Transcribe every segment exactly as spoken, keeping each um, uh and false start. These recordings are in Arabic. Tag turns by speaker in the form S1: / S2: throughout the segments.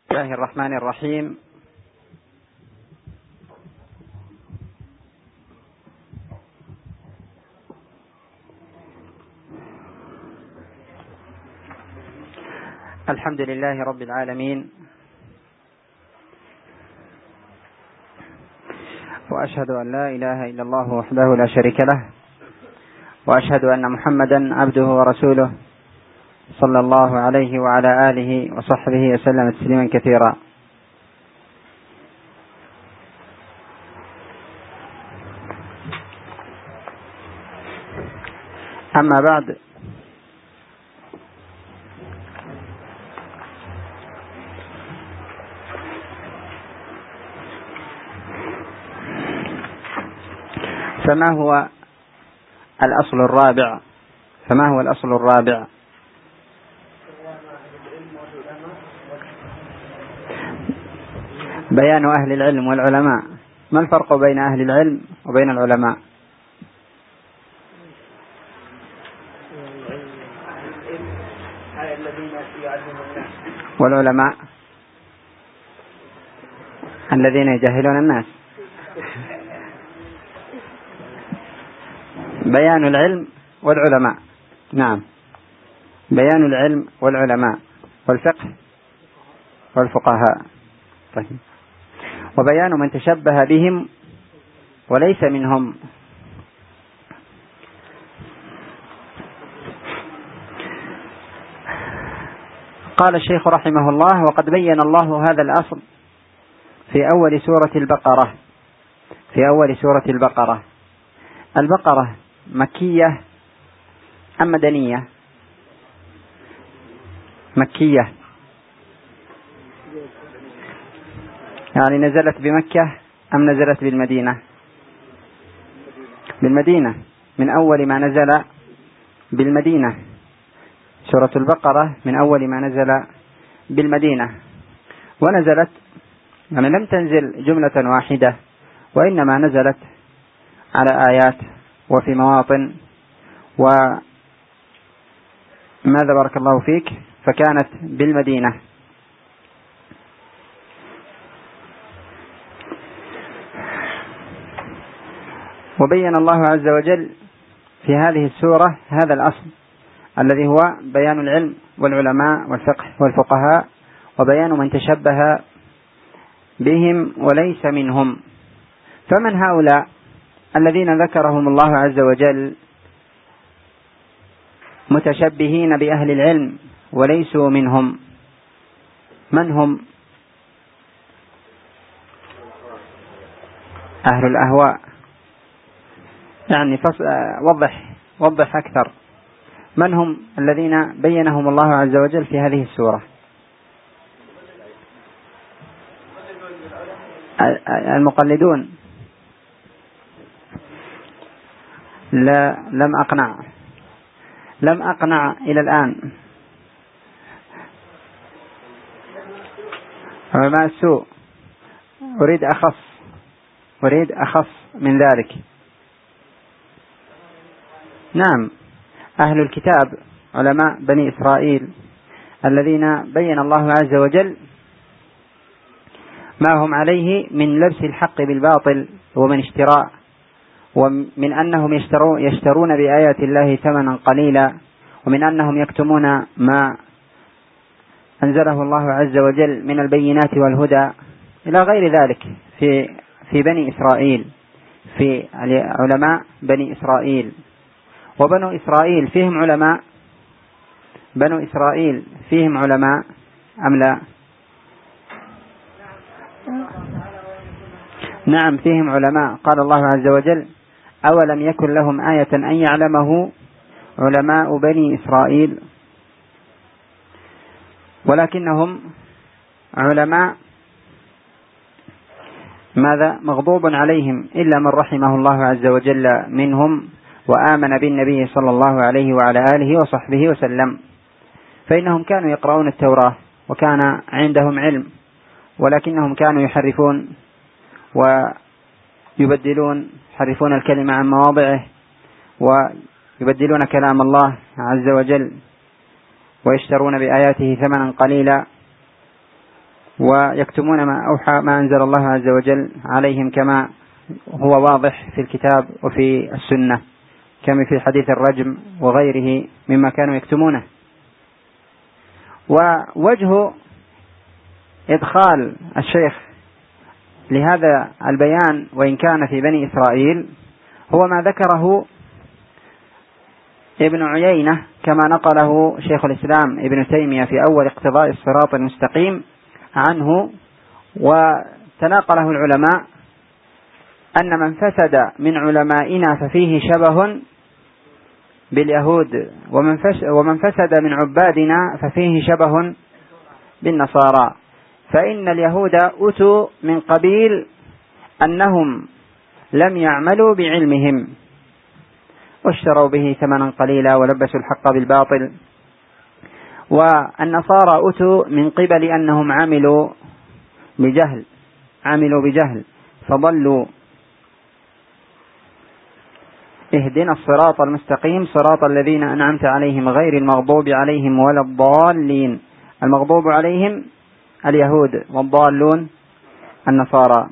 S1: بسم الله الرحمن الرحيم. الحمد لله رب العالمين، وأشهد أن لا إله إلا الله وحده لا شريك له، وأشهد أن محمدا عبده ورسوله صلى الله عليه وعلى آله وصحبه وسلم تسليما كثيرا. أما بعد، فما هو الأصل الرابع فما هو الأصل الرابع بيان أهل العلم والعلماء. ما الفرق بين أهل العلم وبين العلماء؟ والعلماء الذين يجهلون الناس. بيان العلم والعلماء، نعم، بيان العلم والعلماء والفقه والفقهاء. طيب. وبيان من تشبه بهم وليس منهم. قال الشيخ رحمه الله: وقد بين الله هذا الأصل في أول سورة البقرة في أول سورة البقرة. البقرة مكية أم مدنية؟ مكية، يعني نزلت بمكة أم نزلت بالمدينة؟ بالمدينة، من أول ما نزل بالمدينة. سورة البقرة من أول ما نزل بالمدينة، ونزلت يعني لم تنزل جملة واحدة، وإنما نزلت على آيات وفي مواطن. وماذا بارك الله فيك؟ فكانت بالمدينة. وبين الله عز وجل في هذه السورة هذا الأصل الذي هو بيان العلم والعلماء والفقه والفقهاء، وبيان من تشبه بهم وليس منهم. فمن هؤلاء الذين ذكرهم الله عز وجل متشبهين بأهل العلم وليسوا منهم؟ من هم؟ أهل الأهواء. يعني وضح وضح أكثر. من هم الذين بينهم الله عز وجل في هذه السورة؟ المقلدون. لا، لم أقنع لم أقنع إلى الآن. علماء السوء، أريد أخص أريد أخص من ذلك. نعم، أهل الكتاب، علماء بني إسرائيل الذين بين الله عز وجل ما هم عليه من لبس الحق بالباطل ومن اشتراء، ومن أنهم يشترون, يشترون بآيات الله ثمنا قليلا، ومن أنهم يكتمون ما أنزله الله عز وجل من البينات والهدى إلى غير ذلك في في بني إسرائيل، في علماء بني إسرائيل. وبنو إسرائيل فيهم علماء بنو إسرائيل فيهم علماء أم لا؟ نعم، فيهم علماء. قال الله عز وجل: أولم يكن لهم آية أن يعلمه علماء بني إسرائيل. ولكنهم علماء ماذا؟ مغضوب عليهم إلا من رحمه الله عز وجل منهم وآمن بالنبي صلى الله عليه وعلى آله وصحبه وسلم. فإنهم كانوا يقرؤون التوراة وكان عندهم علم، ولكنهم كانوا يحرفون ويبدلون يحرفون الكلمة عن مواضعه، ويبدلون كلام الله عز وجل، ويشترون بآياته ثمنا قليلا. ويكتمون ما أوحى ما أنزل الله عز وجل عليهم كما هو واضح في الكتاب وفي السنة، كما في حديث الرجم وغيره مما كانوا يكتمونه. ووجه إدخال الشيخ لهذا البيان وإن كان في بني إسرائيل هو ما ذكره ابن عيينة كما نقله شيخ الإسلام ابن تيمية في أول اقتضاء الصراط المستقيم عنه، وتناقله العلماء أن من فسد من علمائنا ففيه شبه باليهود، ومن فسد من عبادنا ففيه شبه بالنصارى. فإن اليهود أتوا من قبيل أنهم لم يعملوا بعلمهم واشتروا به ثمنا قليلا ولبسوا الحق بالباطل، والنصارى أتوا من قبل أنهم عملوا بجهل عملوا بجهل فضلوا. اهدنا الصراط المستقيم صراط الذين أنعمت عليهم غير المغضوب عليهم ولا الضالين. المغضوب عليهم اليهود والضالون النصارى.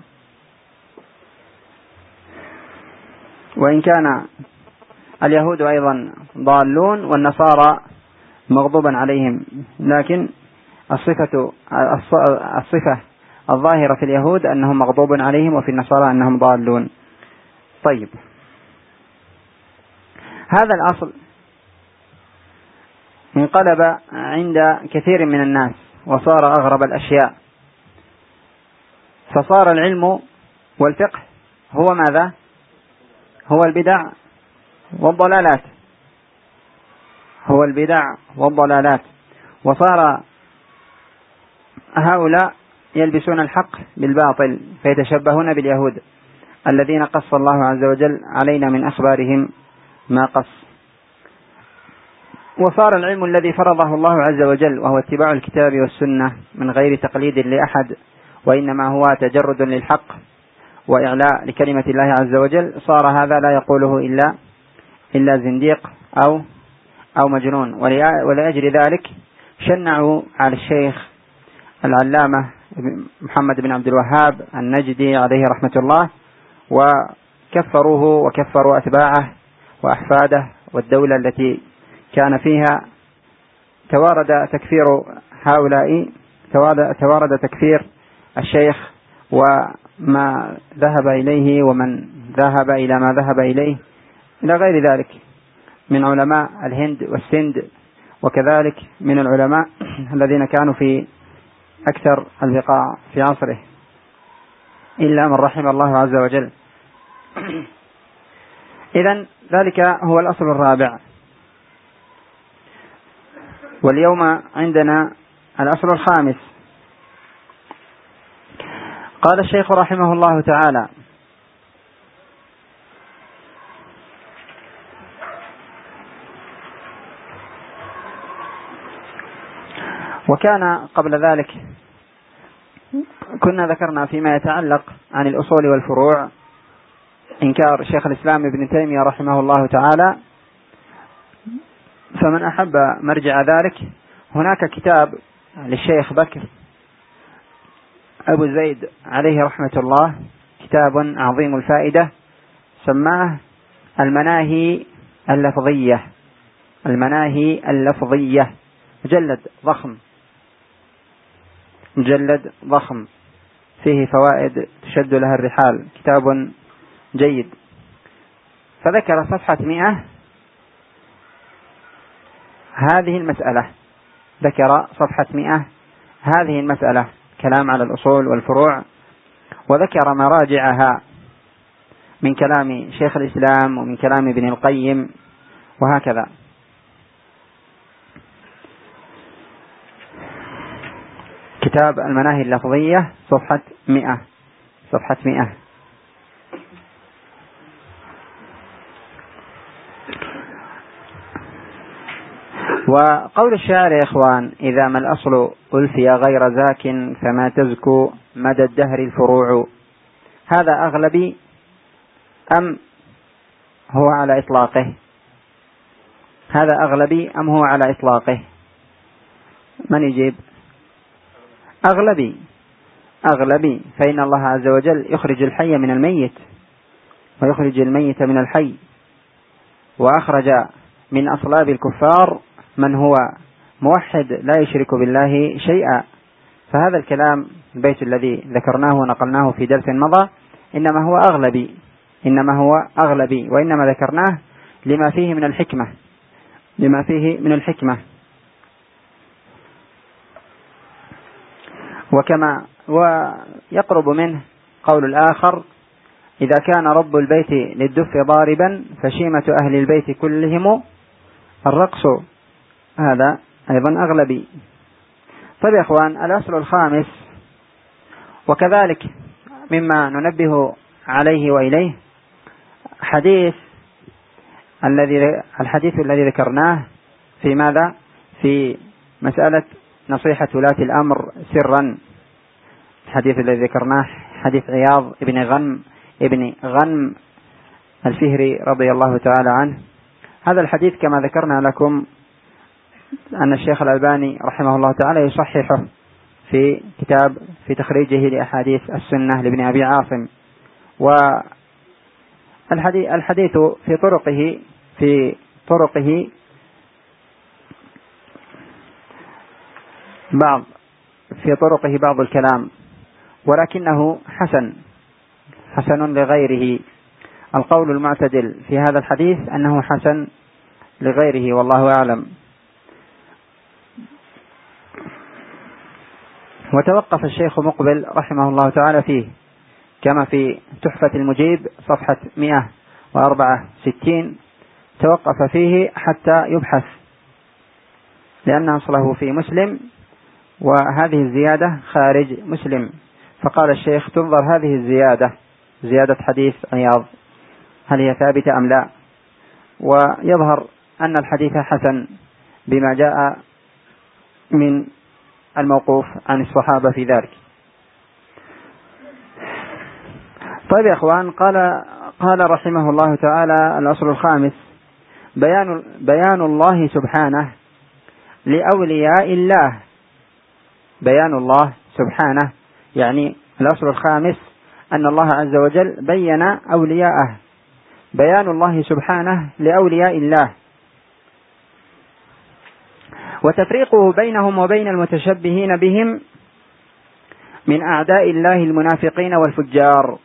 S1: وإن كان اليهود أيضا ضالون والنصارى مغضوبا عليهم، لكن الصفة الصفة الظاهرة في اليهود أنهم مغضوب عليهم وفي النصارى أنهم ضالون. طيب، هذا الأصل انقلب عند كثير من الناس وصار أغرب الأشياء، فصار العلم والفقه هو ماذا؟ هو البدع والضلالات هو البدع والضلالات وصار هؤلاء يلبسون الحق بالباطل فيتشبهون باليهود الذين قص الله عز وجل علينا من أخبارهم ما قص. وصار العلم الذي فرضه الله عز وجل وهو اتباع الكتاب والسنة من غير تقليد لأحد، وإنما هو تجرد للحق وإعلاء لكلمة الله عز وجل، صار هذا لا يقوله إلا إلا زنديق أو أو مجنون. ولأجل ذلك شنعوا على الشيخ العلامة محمد بن عبد الوهاب النجدي عليه رحمة الله، وكفروه وكفروا أتباعه وأحفاده والدولة التي كان فيها. توارد تكفير هؤلاء توارد تكفير الشيخ وما ذهب إليه ومن ذهب إلى ما ذهب إليه إلى غير ذلك من علماء الهند والسند، وكذلك من العلماء الذين كانوا في أكثر البقاع في عصره إلا من رحم الله عز وجل. إذن ذلك هو الأصل الرابع. واليوم عندنا الأصل الخامس. قال الشيخ رحمه الله تعالى: وكان قبل ذلك كنا ذكرنا فيما يتعلق عن الأصول والفروع إنكار شيخ الإسلام ابن تيمية رحمه الله تعالى، فمن أحب مرجع ذلك هناك كتاب للشيخ بكر أبو زيد عليه رحمة الله، كتاب عظيم الفائدة سماه المناهي اللفظية المناهي اللفظية مجلد ضخم مجلد ضخم فيه فوائد تشد لها الرحال، كتاب جيد. فذكر صفحة مئة هذه المسألة ذكر صفحة مئة هذه المسألة كلام على الأصول والفروع، وذكر مراجعها من كلام شيخ الإسلام ومن كلام ابن القيم وهكذا. كتاب المناهي اللفظية صفحة مئة صفحة مئة. وقول الشاعر يا إخوان: إذا ما الأصل ألفي غير ذاك فما تزكو مدى الدهر الفروع، هذا أغلبي أم هو على إطلاقه؟ هذا أغلبي أم هو على إطلاقه؟ من يجيب؟ أغلبي أغلب، فإن الله عز وجل يخرج الحي من الميت ويخرج الميت من الحي، وأخرج من أصلاب الكفار من هو موحد لا يشرك بالله شيئا. فهذا الكلام البيت الذي ذكرناه ونقلناه في درس مضى إنما هو أغلبي إنما هو أغلبي وإنما ذكرناه لما فيه من الحكمة لما فيه من الحكمة وكما ويقرب منه قول الآخر: إذا كان رب البيت للدف ضاربا فشيمة أهل البيت كلهم الرقص. هذا أيضا أغلبي. طيب يا أخوان، الأصل الخامس وكذلك مما ننبه عليه وإليه حديث الذي الحديث الذي ذكرناه في ماذا؟ في مسألة نصيحة ولاة الأمر سرا. الحديث الذي ذكرناه حديث عياض ابن غنم ابن غنم الفهري رضي الله تعالى عنه. هذا الحديث كما ذكرنا لكم أن الشيخ الألباني رحمه الله تعالى يصححه في كتاب في تخريجه لأحاديث السنة لابن أبي عاصم. والحديث في طرقه في طرقه بعض في طرقه بعض الكلام، ولكنه حسن حسن لغيره. القول المعتدل في هذا الحديث أنه حسن لغيره والله أعلم. وتوقف الشيخ مقبل رحمه الله تعالى فيه كما في تحفة المجيب صفحة مئة وأربعة وستين، توقف فيه حتى يبحث لأن أصله في مسلم وهذه الزيادة خارج مسلم. فقال الشيخ: تنظر هذه الزيادة زيادة حديث عياض هل هي ثابتة أم لا؟ ويظهر أن الحديث حسن بما جاء من الموقوف عن الصحابة في ذلك. طيب يا أخوان، قال قال رحمه الله تعالى: الأصل الخامس بيان بيان الله سبحانه لأولياء الله. بيان الله سبحانه يعني الأصل الخامس أن الله عز وجل بين أولياءه. بيان الله سبحانه لأولياء الله وتفريقه بينهم وبين المتشبهين بهم من أعداء الله المنافقين والفجار.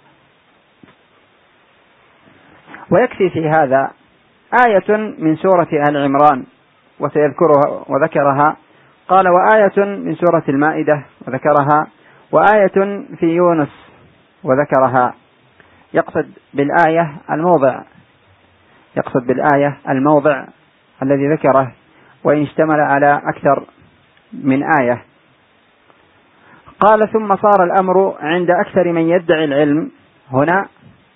S1: ويكفي في هذا آية من سورة آل عمران وسيذكرها وذكرها، قال: وآية من سورة المائدة وذكرها، وآية في يونس وذكرها. يقصد بالآية الموضع يقصد بالآية الموضع الذي ذكره، وإن اشتمل على أكثر من آية. قال: ثم صار الأمر عند أكثر من يدعي العلم. هنا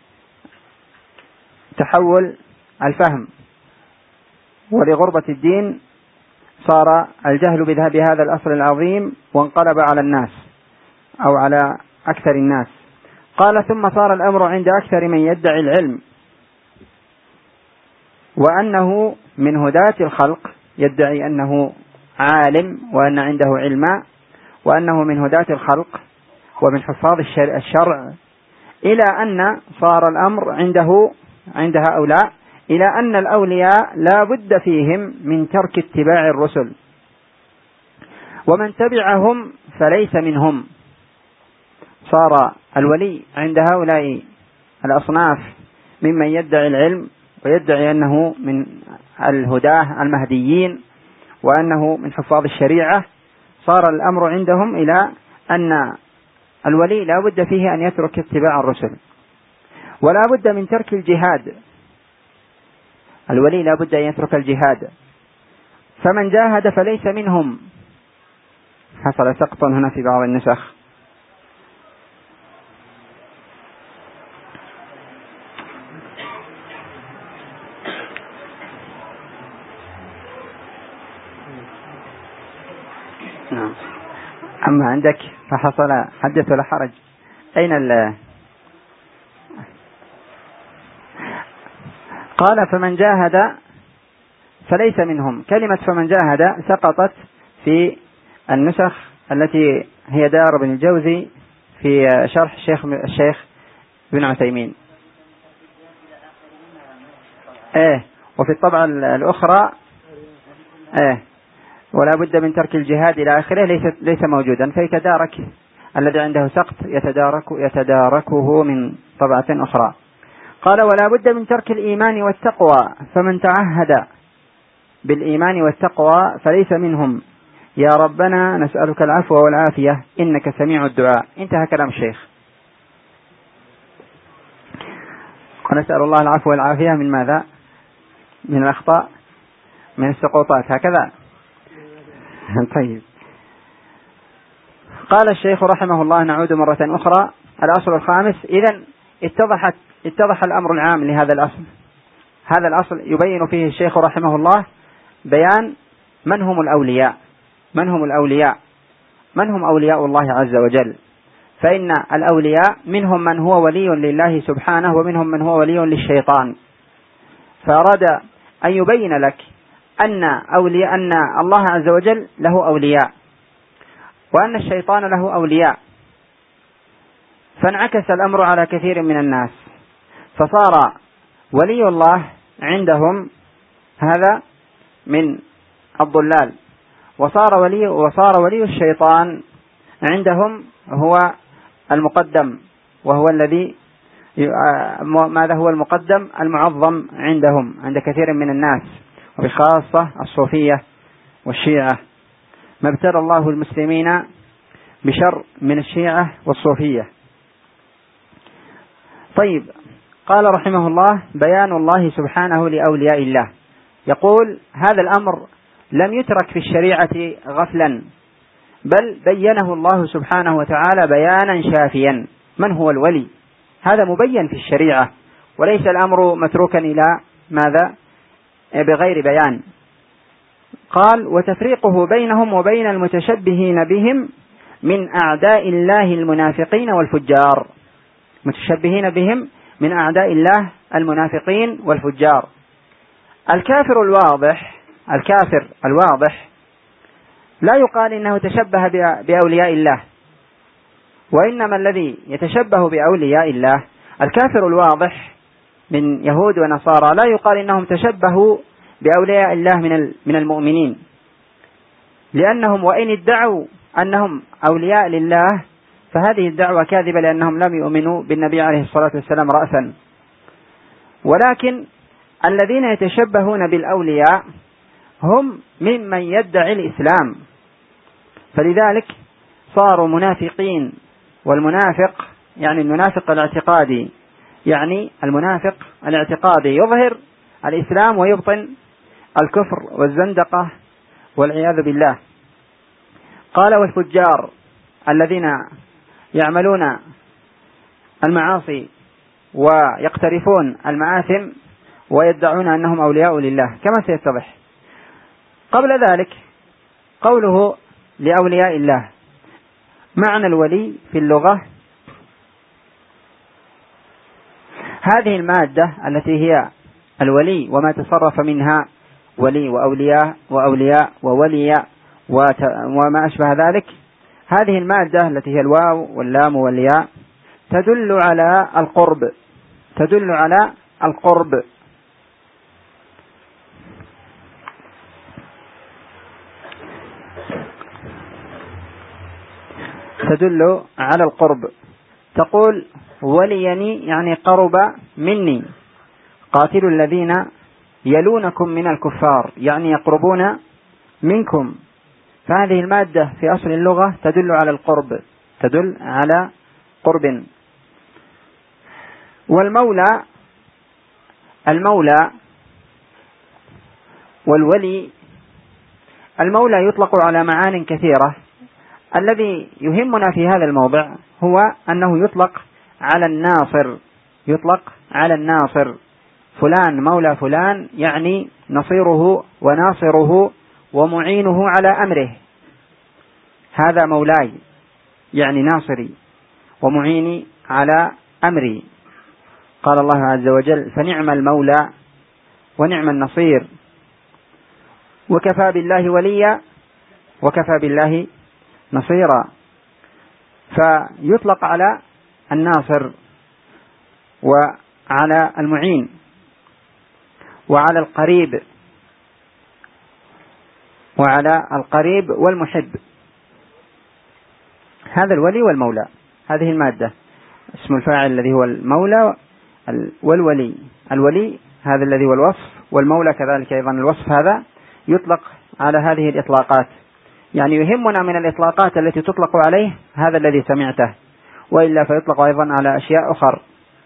S1: تحول الفهم، ولغربة الدين صار الجهل بهذا الأصل العظيم وانقلب على الناس أو على أكثر الناس. قال: ثم صار الأمر عند أكثر من يدعي العلم وأنه من هداة الخلق، يدعي أنه عالم وأن عنده علما وأنه من هداة الخلق ومن حفاظ الشرع، إلى أن صار الأمر عنده عند هؤلاء إلى أن الأولياء لا بد فيهم من ترك اتباع الرسل، ومن تبعهم فليس منهم. صار الولي عند هؤلاء الأصناف ممن يدعي العلم ويدعي أنه من الهداة المهديين وأنه من حفاظ الشريعة. صار الأمر عندهم إلى أن الولي لا بد فيه أن يترك اتباع الرسل، ولا بد من ترك الجهاد. الولي لا بد أن يترك الجهاد، فمن جاهد فليس منهم. حصل سقط هنا في بعض النسخ. نعم. أما عندك فحصل حدث ولا حرج. أين ال قال: فمن جاهد فليس منهم. كلمة فمن جاهد سقطت في النسخ التي هي دار بن الجوزي في شرح الشيخ الشيخ ابن عثيمين. ايه وفي الطبعة الأخرى ايه ولا بد من ترك الجهاد إلى آخره ليس ليس موجودا، فيتدارك الذي عنده سقط يتدارك يتداركه من طبعة أخرى. قال ولا بد من ترك الإيمان والتقوى، فمن تعهد بالإيمان والتقوى فليس منهم. يا ربنا نسألك العفو والعافية إنك سميع الدعاء. انتهى كلام الشيخ. ونسأل الله العفو والعافية من ماذا؟ من الأخطاء، من السقوطات، هكذا. طيب. قال الشيخ رحمه الله، نعود مرة أخرى، الأصل الخامس. إذن اتضحت اتضح الأمر العام لهذا الأصل. هذا الأصل يبين فيه الشيخ رحمه الله بيان من هم الأولياء. من هم الأولياء من هم أولياء الله عز وجل. فإن الأولياء منهم من هو ولي لله سبحانه، ومنهم من هو ولي للشيطان. فأراد أن يبين لك أن أولياء أن الله عز وجل له أولياء، وأن الشيطان له أولياء. فانعكس الأمر على كثير من الناس، فصار ولي الله عندهم هذا من الضلال، وصار ولي وصار ولي الشيطان عندهم هو المقدم، وهو الذي ماذا هو المقدم المعظم عندهم عند كثير من الناس، وبخاصة الصوفية والشيعة. ما ابتلى الله المسلمين بشر من الشيعة والصوفية. طيب. قال رحمه الله بيان الله سبحانه لأولياء الله. يقول هذا الأمر لم يترك في الشريعة غفلا، بل بينه الله سبحانه وتعالى بيانا شافيا. من هو الولي؟ هذا مبين في الشريعة، وليس الأمر متروكا إلى ماذا؟ بغير بيان. قال وتفريقه بينهم وبين المتشبهين بهم من أعداء الله المنافقين والفجار. متشبهين بهم من أعداء الله المنافقين والفجار. الكافر الواضح الكافر الواضح لا يقال إنه تشبه بأولياء الله، وإنما الذي يتشبه بأولياء الله الكافر الواضح من يهود ونصارى، لا يقال إنهم تشبهوا بأولياء الله من من المؤمنين، لأنهم وإن ادعوا أنهم أولياء لله فهذه الدعوة كاذبة، لأنهم لم يؤمنوا بالنبي عليه الصلاة والسلام رأسا. ولكن الذين يتشبهون بالأولياء هم ممن يدعي الإسلام، فلذلك صاروا منافقين. والمنافق يعني المنافق الاعتقادي، يعني المنافق الاعتقادي يظهر الإسلام ويبطن الكفر والزندقة والعياذ بالله. قال والفجار الذين يعملون المعاصي ويقترفون المآثم ويدعون أنهم أولياء لله، كما سيتضح. قبل ذلك قوله لأولياء الله، معنى الولي في اللغة هذه المادة التي هي الولي وما تصرف منها ولي وأولياء وأولياء وولياء وما أشبه ذلك. هذه المادة التي هي الواو واللام والياء تدل على القرب تدل على القرب تدل على القرب. تقول وليني يعني قرب مني. قاتلوا الذين يلونكم من الكفار يعني يقربون منكم. فهذه المادة في أصل اللغة تدل على القرب، تدل على قرب. والمولى المولى والولي المولى يطلق على معان كثيرة. الذي يهمنا في هذا الموضع هو أنه يطلق على الناصر يطلق على الناصر فلان مولى فلان يعني نصيره وناصره ومعينه على أمره. هذا مولاي يعني ناصري ومعيني على أمري. قال الله عز وجل فنعم المولى ونعم النصير وكفى بالله وليا وكفى بالله نصيرا. فيطلق على الناصر وعلى المعين وعلى القريب وعلى القريب والمحب. هذا الولي والمولى، هذه المادة اسم الفاعل الذي هو المولى والولي. الولي هذا الذي هو الوصف، والمولى كذلك أيضا الوصف، هذا يطلق على هذه الإطلاقات. يعني يهمنا من الإطلاقات التي تطلق عليه هذا الذي سمعته، وإلا فيطلق أيضا على أشياء أخرى.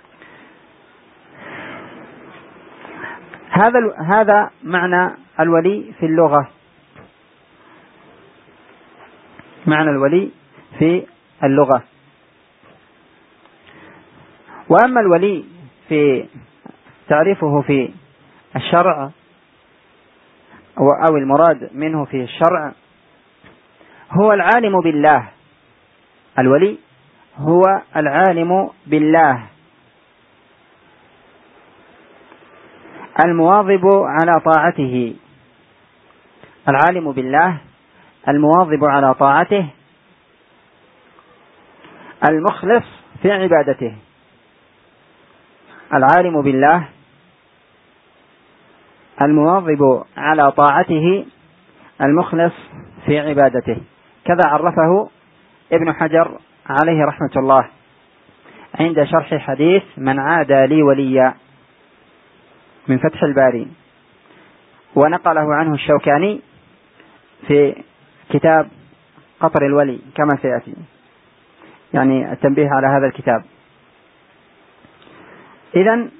S1: هذا هذا معنى الولي في اللغة، معنى الولي في اللغة. وأما الولي في تعريفه في الشرع أو المراد منه في الشرع هو العالم بالله. الولي هو العالم بالله المواظب على طاعته، العالم بالله المواظب على طاعته المخلص في عبادته. العالم بالله المواظب على طاعته المخلص في عبادته، كذا عرفه ابن حجر عليه رحمة الله عند شرح حديث من عادى لي وليا من فتح الباري، ونقله عنه الشوكاني في كتاب قطر الولي كما سيأتي، يعني التنبيه على هذا الكتاب. إذن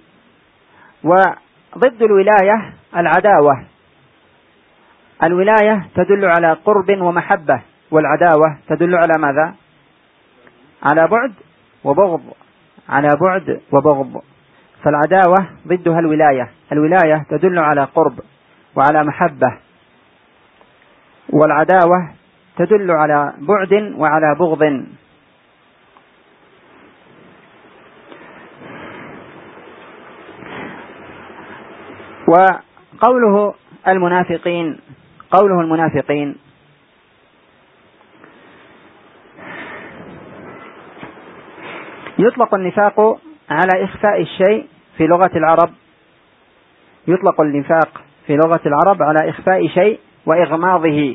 S1: وضد الولاية العداوة. الولاية تدل على قرب ومحبة، والعداوة تدل على ماذا؟ على بعد وبغض، على بعد وبغض. فالعداوة ضدها الولاية، الولاية تدل على قرب وعلى محبة، والعداوة تدل على بعد وعلى بغض. وقوله المنافقين، قوله المنافقين يطلق النفاق على إخفاء الشيء في لغة العرب، يطلق النفاق في لغة العرب على إخفاء شيء وإغماضه،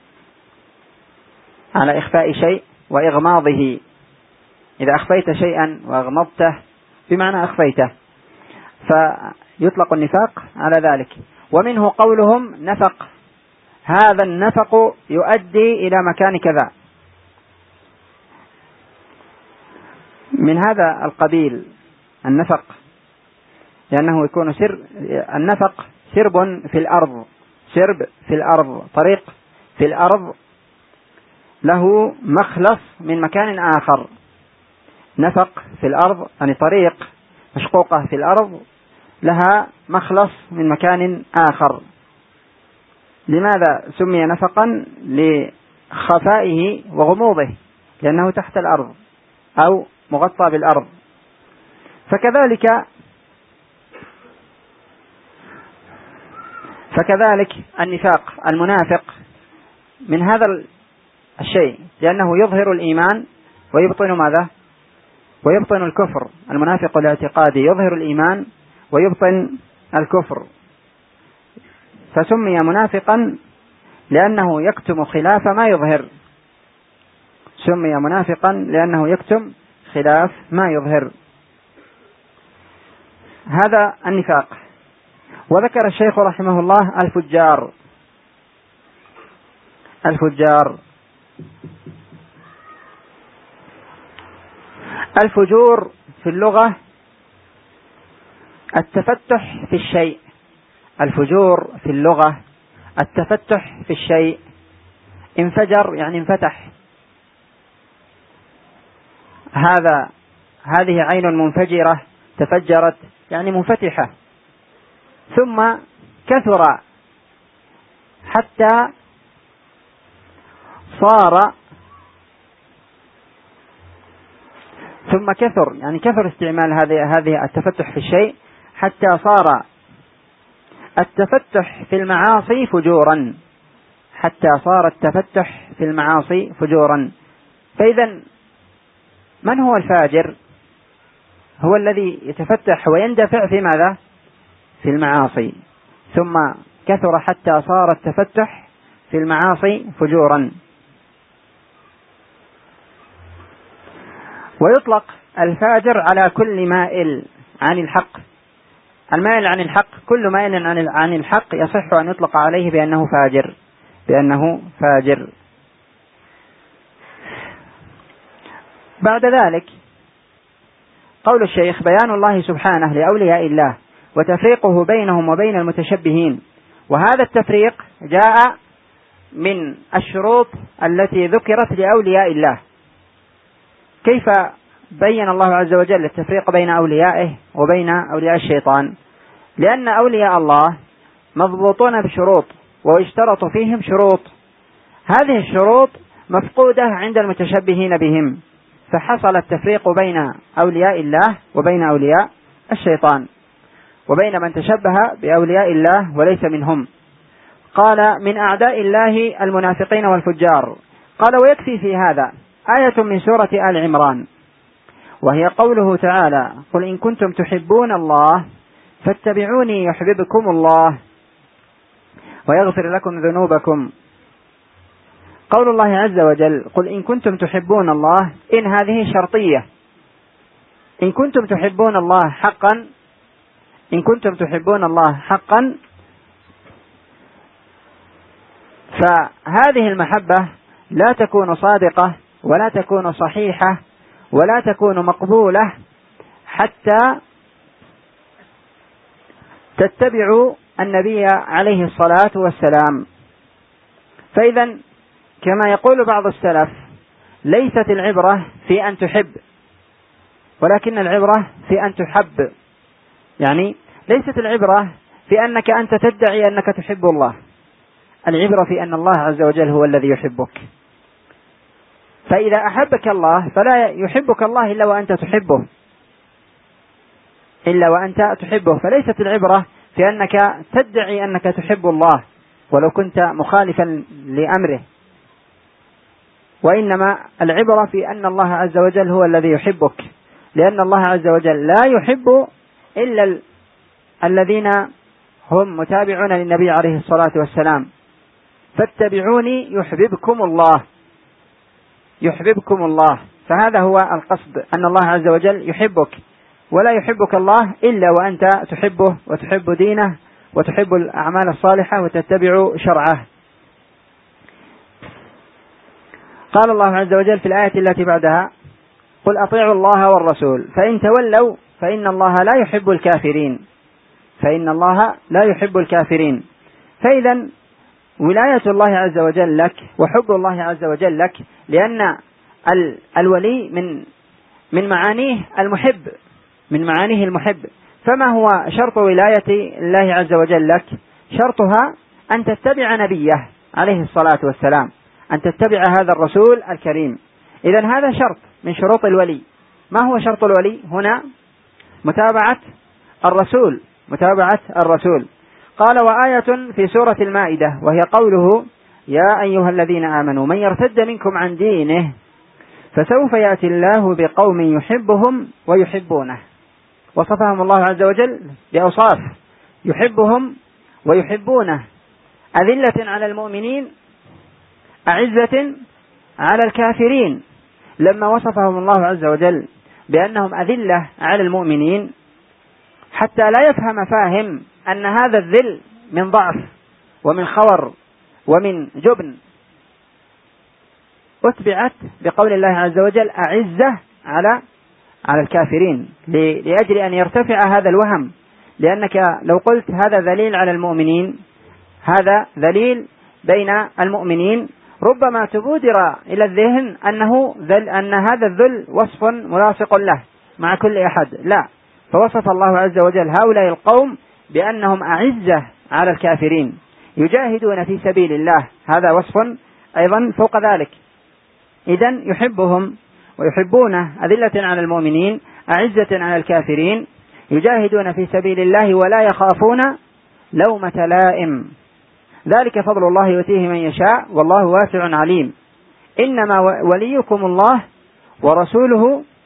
S1: على إخفاء شيء وإغماضه. إذا أخفيت شيئا وأغمضته بمعنى أخفيته، فيطلق النفاق على ذلك. ومنه قولهم نفق، هذا النفق يؤدي إلى مكان كذا، من هذا القبيل النفق، لأنه يكون سر. النفق سرب في الأرض، سرب في الأرض، طريق في الأرض له مخلص من مكان آخر. نفق في الأرض يعني طريق مشقوقة في الأرض لها مخلص من مكان آخر. لماذا سمي نفقا؟ لخفائه وغموضه، لأنه تحت الأرض أو مغطى بالأرض. فكذلك فكذلك النفاق، المنافق من هذا الشيء، لأنه يظهر الإيمان ويبطن ماذا؟ ويبطن الكفر. المنافق الاعتقادي يظهر الإيمان ويبطن الكفر، فسمي منافقا لأنه يكتم خلاف ما يظهر، سمي منافقا لأنه يكتم خلاف ما يظهر. هذا النفاق. وذكر الشيخ رحمه الله الفجار. الفجار الفجور في اللغة التفتح في الشيء، الفجور في اللغة التفتح في الشيء. انفجر يعني انفتح، هذا هذه عين منفجرة، تفجرت يعني منفتحة. ثم كثر حتى صار، ثم كثر يعني كثر استعمال هذه هذه التفتح في الشيء حتى صار التفتح في المعاصي فجورا، حتى صار التفتح في المعاصي فجورا. فإذا من هو الفاجر؟ هو الذي يتفتح ويندفع في ماذا؟ في المعاصي، ثم كثر حتى صار التفتح في المعاصي فجورا. ويطلق الفاجر على كل مائل عن الحق. المائل عن الحق، كل مائل عن الحق يصح أن يطلق عليه بأنه فاجر، بأنه فاجر. بعد ذلك قول الشيخ: بيان الله سبحانه لأولياء الله وتفريقه بينهم وبين المتشبهين. وهذا التفريق جاء من الشروط التي ذكرت لأولياء الله. كيف بين الله عز وجل التفريق بين أوليائه وبين أولياء الشيطان؟ لأن أولياء الله مضبوطون بشروط واشترطوا فيهم شروط، هذه الشروط مفقودة عند المتشبهين بهم، فحصل التفريق بين أولياء الله وبين أولياء الشيطان، وبين من تشبه بأولياء الله وليس منهم. قال: من أعداء الله المنافقين والفجار. قال: ويكفي في هذا آية من سورة آل عمران، وهي قوله تعالى: قل إن كنتم تحبون الله فاتبعوني يحببكم الله ويغفر لكم ذنوبكم. قول الله عز وجل: قل إن كنتم تحبون الله، إن هذه شرطية. إن كنتم تحبون الله حقا، إن كنتم تحبون الله حقا، فهذه المحبة لا تكون صادقة ولا تكون صحيحة ولا تكون مقبولة حتى تتبعوا النبي عليه الصلاة والسلام. فإذا كما يقول بعض السلف: ليست العبرة في أن تحب، ولكن العبرة في أن تحب. يعني ليست العبرة في أنك أنت تدعي أنك تحب الله، العبرة في أن الله عز وجل هو الذي يحبك. فإذا أحبك الله فلا يحبك الله إلا وأنت تحبه، إلا وأنت تحبه. فليست العبرة في أنك تدعي أنك تحب الله ولو كنت مخالفا لأمره، وإنما العبرة في أن الله عز وجل هو الذي يحبك، لأن الله عز وجل لا يحب إلا ال... الذين هم متابعون للنبي عليه الصلاة والسلام. فاتبعوني يحببكم الله، يحببكم الله. فهذا هو القصد، أن الله عز وجل يحبك، ولا يحبك الله إلا وأنت تحبه وتحب دينه وتحب الأعمال الصالحة وتتبع شرعه. قال الله عز وجل في الآية التي بعدها: قل أطيعوا الله والرسول فإن تولوا فإن الله لا يحب الكافرين، فإن الله لا يحب الكافرين. فإذا ولاية الله عز وجل لك وحب الله عز وجل لك، لأن الولي من من معانيه المحب، من معانيه المحب. فما هو شرط ولاية الله عز وجل لك؟ شرطها أن تتبع نبيه عليه الصلاة والسلام، أن تتبع هذا الرسول الكريم. إذن هذا شرط من شروط الولي. ما هو شرط الولي هنا؟ متابعة الرسول، متابعة الرسول. قال: وآية في سورة المائدة، وهي قوله: يا أيها الذين آمنوا من يرتد منكم عن دينه فسوف يأتي الله بقوم يحبهم ويحبونه. وصفهم الله عز وجل بأوصاف: يحبهم ويحبونه، أذلة على المؤمنين أعزة على الكافرين. لما وصفهم الله عز وجل بأنهم أذلة على المؤمنين حتى لا يفهم فاهم أن هذا الذل من ضعف ومن خور ومن جبن، أتبعت بقول الله عز وجل: أعزة على على الكافرين، لأجل أن يرتفع هذا الوهم. لأنك لو قلت هذا ذليل على المؤمنين، هذا ذليل بين المؤمنين، ربما تبودر إلى الذهن أنه ذل، أن هذا الذل وصف ملاصق له مع كل أحد. لا، فوصف الله عز وجل هؤلاء القوم بأنهم أعزة على الكافرين يجاهدون في سبيل الله، هذا وصف أيضا فوق ذلك. إذن يحبهم ويحبونه، أذلة على المؤمنين أعزة على الكافرين يجاهدون في سبيل الله ولا يخافون لومة لائم، ذلك فضل الله يؤتيه من يشاء والله واسع عليم. إنما وليكم الله ورسوله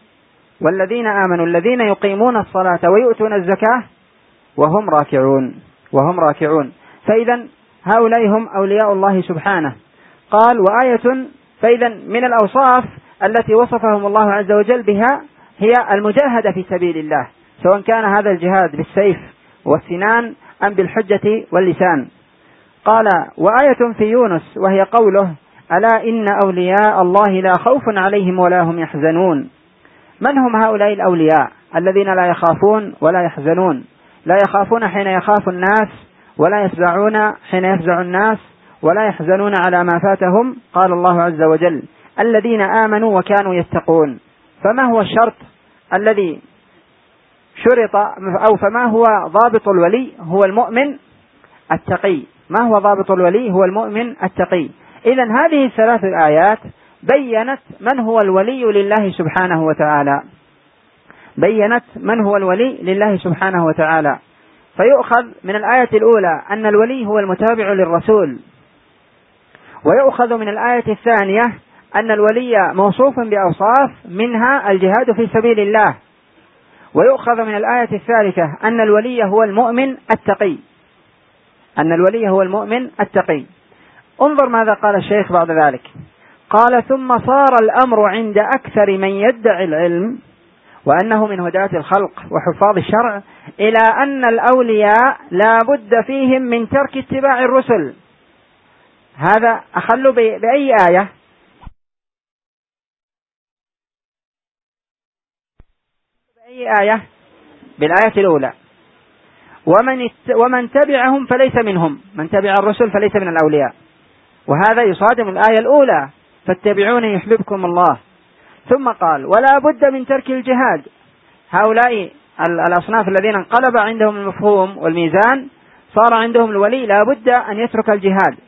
S1: والذين آمنوا الذين يقيمون الصلاة ويؤتون الزكاة وهم راكعون وهم راكعون فإذا هؤلاء هم أولياء الله سبحانه. قال وآية، فإذا من الأوصاف التي وصفهم الله عز وجل بها هي المجاهدة في سبيل الله، سواء كان هذا الجهاد بالسيف والسنان أم بالحجة واللسان. قال وآية في يونس وهي قوله ألا إن أولياء الله لا خوف عليهم ولا هم يحزنون. من هم هؤلاء الأولياء الذين لا يخافون ولا يحزنون؟ لا يخافون حين يخاف الناس، ولا يفزعون حين يفزع الناس، ولا يحزنون على ما فاتهم. قال الله عز وجل الذين آمنوا وكانوا يتقون. فما هو الشرط الذي شرط، أو فما هو ضابط الولي؟ هو المؤمن التقي. ما هو ضابط الولي؟ هو المؤمن التقي. إذن هذه الثلاث الآيات بيّنت من هو الولي لله سبحانه وتعالى، بيّنت من هو الولي لله سبحانه وتعالى. فيؤخذ من الآية الأولى أن الولي هو المتابع للرسول، ويؤخذ من الآية الثانية أن الولي موصوف بأوصاف منها الجهاد في سبيل الله، ويؤخذ من الآية الثالثة أن الولي هو المؤمن التقي، أن الولي هو المؤمن التقي. انظر ماذا قال الشيخ بعد ذلك. قال ثم صار الأمر عند أكثر من يدعي العلم وأنه من هداة الخلق وحفاظ الشرع إلى أن الأولياء لا بد فيهم من ترك اتباع الرسل. هذا أخل بأي آية؟ بأي آية؟ بالآية الأولى. ومن ومن تبعهم فليس منهم، من تبع الرسل فليس من الأولياء، وهذا يصادم الآية الأولى فاتبعوني يحببكم الله. ثم قال ولا بد من ترك الجهاد. هؤلاء الأصناف الذين انقلب عندهم المفهوم والميزان صار عندهم الولي لا بد أن يترك الجهاد،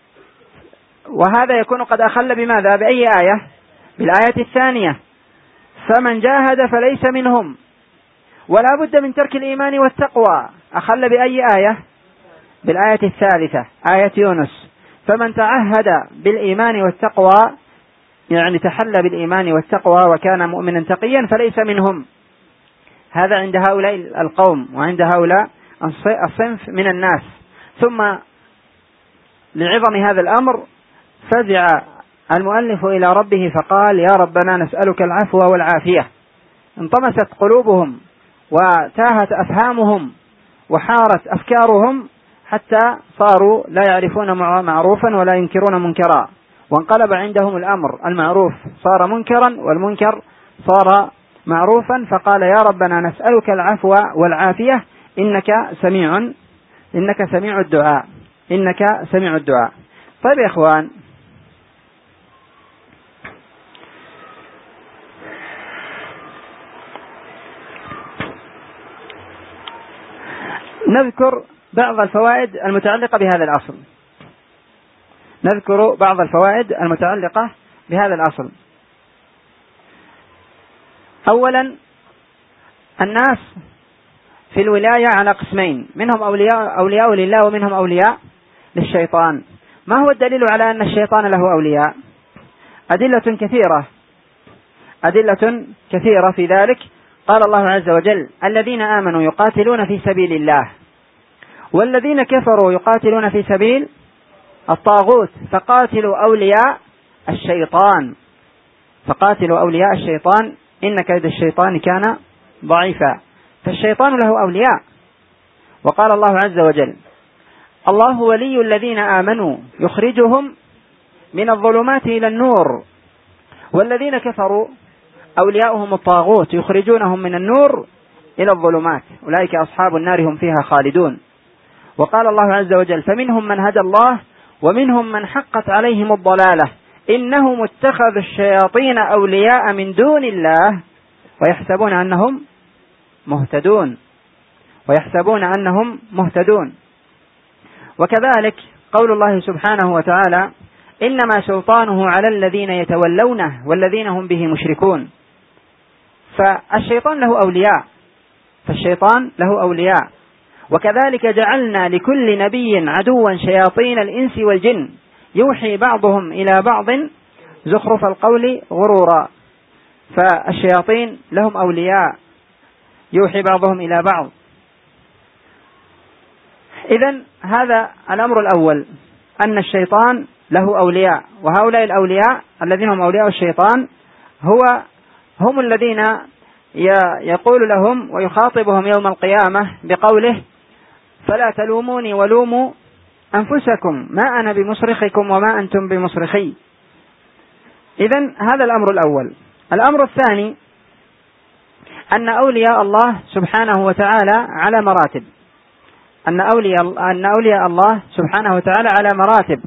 S1: وهذا يكون قد أخل بماذا؟ بأي آية؟ بالآية الثانية فمن جاهد فليس منهم. ولا بد من ترك الإيمان والتقوى، أخل بأي آية؟ بالآية الثالثة آية يونس فمن تعهد بالإيمان والتقوى، يعني تحل بالإيمان والتقوى وكان مؤمنا تقيا فليس منهم. هذا عند هؤلاء القوم وعند هؤلاء الصنف من الناس. ثم لعظم هذا الأمر فزع المؤلف إلى ربه فقال يا ربنا نسألك العفو والعافية. انطمست قلوبهم وتاهت أفهامهم وحارت أفكارهم حتى صاروا لا يعرفون معروفا ولا ينكرون منكرا، وانقلب عندهم الأمر، المعروف صار منكرا والمنكر صار معروفا. فقال يا ربنا نسألك العفو والعافية إنك سميع إنك سميع الدعاء إنك سميع الدعاء. طيب يا إخوان، نذكر بعض الفوائد المتعلقة بهذا الأصل. نذكر بعض الفوائد المتعلقة بهذا الأصل. أولا، الناس في الولاية على قسمين، منهم أولياء, أولياء لله ومنهم أولياء للشيطان. ما هو الدليل على أن الشيطان له أولياء؟ أدلة كثيرة أدلة كثيرة في ذلك. قال الله عز وجل الذين آمنوا يقاتلون في سبيل الله والذين كفروا يقاتلون في سبيل الطاغوت فقاتلوا أولياء الشيطان فقاتلوا أولياء الشيطان إن كيد الشيطان كان ضعيفا. فالشيطان له أولياء. وقال الله عز وجل الله ولي الذين آمنوا يخرجهم من الظلمات إلى النور والذين كفروا أولياؤهم الطاغوت يخرجونهم من النور إلى الظلمات أولئك أصحاب النار هم فيها خالدون. وقال الله عز وجل فمنهم من هدى الله ومنهم من حقت عليهم الضلالة إنهم اتخذوا الشياطين أولياء من دون الله ويحسبون أنهم مهتدون ويحسبون أنهم مهتدون. وكذلك قول الله سبحانه وتعالى إنما سلطانه على الذين يتولونه والذين هم به مشركون. فالشيطان له أولياء فالشيطان له أولياء وكذلك جعلنا لكل نبي عدوا شياطين الإنس والجن يوحي بعضهم إلى بعض زخرف القول غرورا. فالشياطين لهم أولياء يوحي بعضهم إلى بعض. إذن هذا الأمر الأول، أن الشيطان له أولياء، وهؤلاء الأولياء الذين هم أولياء الشيطان هو هم الذين يقول لهم ويخاطبهم يوم القيامة بقوله: فلا تلوموني ولوموا أنفسكم ما أنا بمصرخكم وما أنتم بمصرخي. إذن هذا الأمر الأول. الأمر الثاني أن أولياء الله سبحانه وتعالى على مراتب، أن أولياء, أن أولياء الله سبحانه وتعالى على مراتب.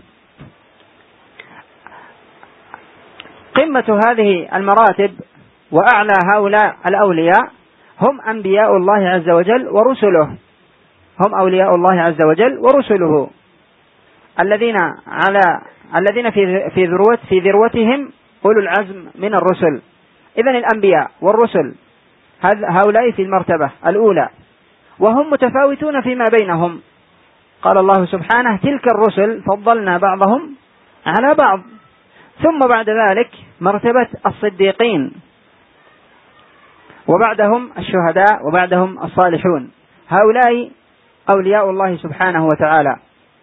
S1: قمة هذه المراتب وأعلى هؤلاء الأولياء هم أنبياء الله عز وجل ورسله، هم أولياء الله عز وجل ورسله الذين على الذين في في ذروة في ذروتهم أولو العزم من الرسل. إذن الأنبياء والرسل هؤلاء في المرتبة الأولى، وهم متفاوتون فيما بينهم. قال الله سبحانه: تلك الرسل فضلنا بعضهم على بعض. ثم بعد ذلك مرتبة الصديقين، وبعدهم الشهداء، وبعدهم الصالحون. هؤلاء أولياء الله سبحانه وتعالى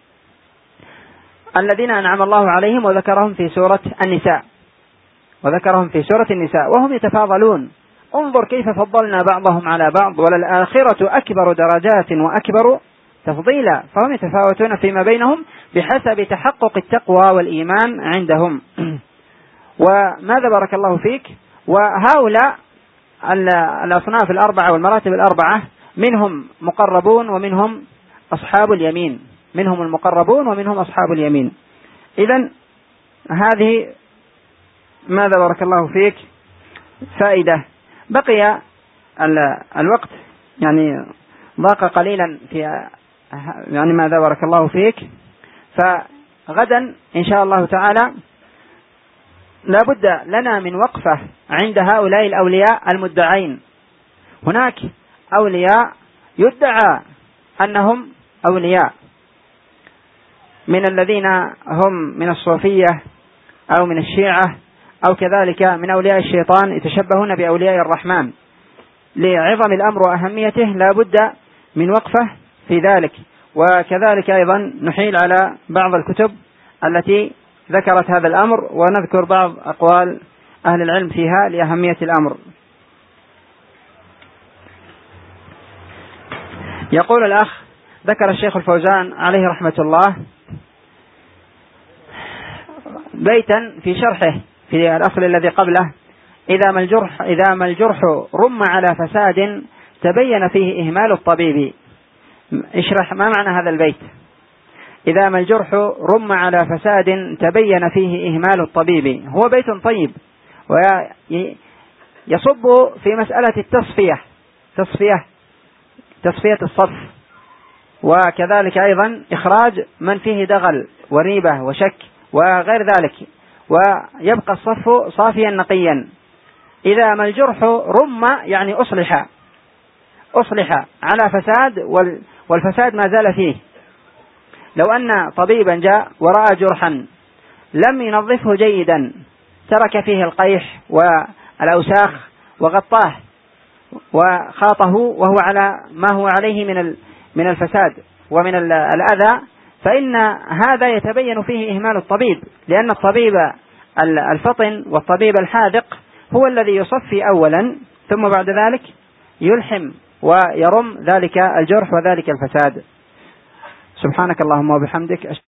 S1: الذين أنعم الله عليهم وذكرهم في سورة النساء وذكرهم في سورة النساء وهم يتفاضلون. انظر كيف فضلنا بعضهم على بعض، وللآخرة أكبر درجات وأكبر تفضيلا. فهم يتفاوتون فيما بينهم بحسب تحقق التقوى والإيمان عندهم. وماذا بارك الله فيك؟ وهؤلاء الأصناف الأربعة والمراتب الأربعة منهم مقربون ومنهم أصحاب اليمين، منهم المقربون ومنهم أصحاب اليمين. إذن هذه ماذا بارك الله فيك فائدة. بقي الوقت يعني ضاق قليلا في يعني ماذا بارك الله فيك. فغدا إن شاء الله تعالى لا بد لنا من وقفة عند هؤلاء الأولياء المدعين. هناك أولياء يدعى أنهم أولياء من الذين هم من الصوفية أو من الشيعة أو كذلك من أولياء الشيطان، يتشبهون بأولياء الرحمن. لعظم الأمر وأهميته لا بد من وقفة في ذلك. وكذلك أيضا نحيل على بعض الكتب التي ذكرت هذا الأمر، ونذكر بعض أقوال أهل العلم فيها لأهمية الأمر. يقول الأخ: ذكر الشيخ الفوزان عليه رحمة الله بيتا في شرحه في الأصل الذي قبله: إذا ما الجرح, إذا ما الجرح رم على فساد تبين فيه إهمال الطبيب. اشرح ما معنى هذا البيت. إذا ما الجرح رم على فساد تبين فيه إهمال الطبيب. هو بيت طيب ويصب في مسألة التصفية تصفية تصفية الصف، وكذلك أيضا إخراج من فيه دغل وريبة وشك وغير ذلك، ويبقى الصف صافيا نقيا. إذا ما الجرح رم يعني أصلح أصلح على فساد، والفساد ما زال فيه. لو أن طبيبا جاء ورأى جرحا لم ينظفه جيدا، ترك فيه القيح والأوساخ وغطاه وخاطه وهو على ما هو عليه من من الفساد ومن الأذى، فإن هذا يتبين فيه إهمال الطبيب، لأن الطبيب الفطن والطبيب الحاذق هو الذي يصفي أولا، ثم بعد ذلك يلحم ويرم ذلك الجرح وذلك الفساد. سبحانك اللهم وبحمدك.